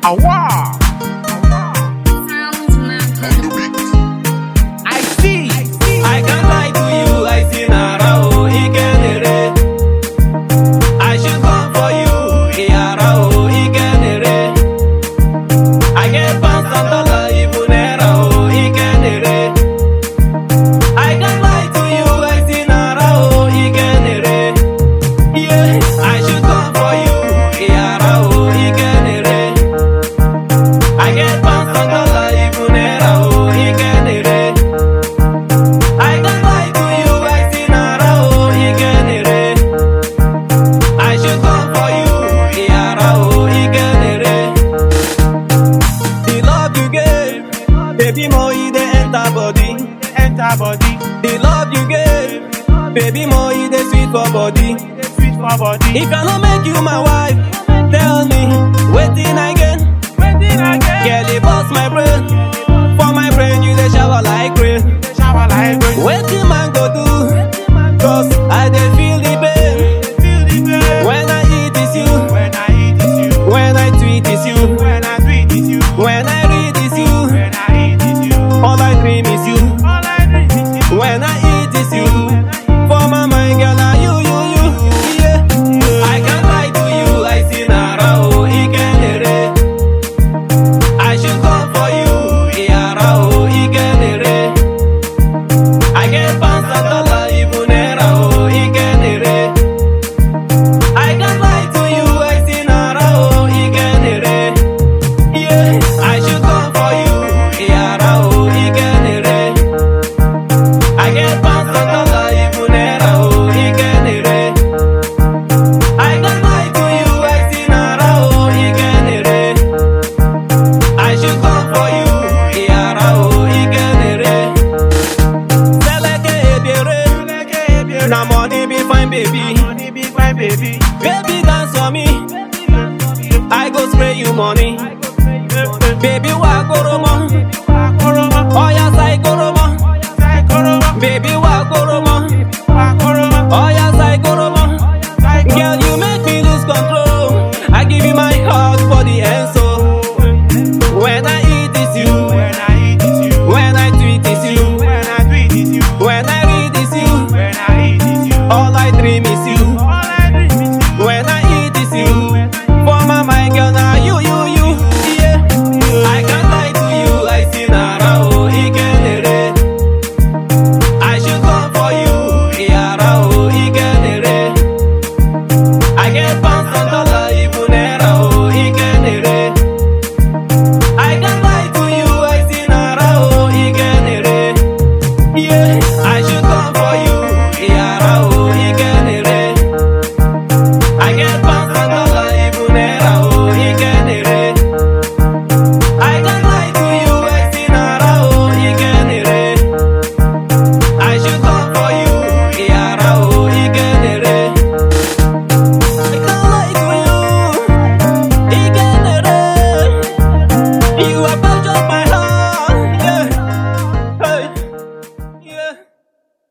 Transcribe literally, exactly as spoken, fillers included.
Awa! I see. I can't lie to you, I see Narao, Ikenere. I should come for you, Iarao, Ikenere. I get pounds and dollars, even Erao, Ikenere. I can't lie to you, I see Narao, Ikenere. Yeah, I should come for you, Iarao, Ikenere. I get pounds and dollars, even Erao, Ikenere. I can't lie to you, I see Narao, Ikenere. I should come for you, Iarao, Ikenere. The love you gave, baby mo e dey enter body, Enter body, the love you gave, baby mo e dey sweet for body. sweet for body. If I no make you my wife, tell me wetin I get. Wetin I get? Girl, it bust my brain, for my brain you dey shower like rain. Shower like rain. Wetin man go do? Cause I dey feel the pain. Feel the pain. When I eat is you, When I eat is you. when I tweet is you, When I tweet is you. when I read is you, When I eat is you. all I dream is you. All I drink is you. When I eat is you, for my mind girl are you, you, you, yeah. I can't lie to you, I see Narao, Ikenere. I should come for you, Iarao, Ikenere. I get pounds and dollars, even Erao, Ikenere. I can't lie to you, I see Narao, Ikenere. Yeah, I should come for you, Iarao, Ikenere. I get pounds and dollars, even Erao, Ikenere. I can't lie to you, I see Narao, Ikenere. I should come for you, Iarao, Ikenere. Seleke ebiere, na money be fine, baby. Money be fine, baby. Baby dance for me, I go spray you money. Baby wa koromo, Akoromo, oya sai koromo. sai koromo. Baby wa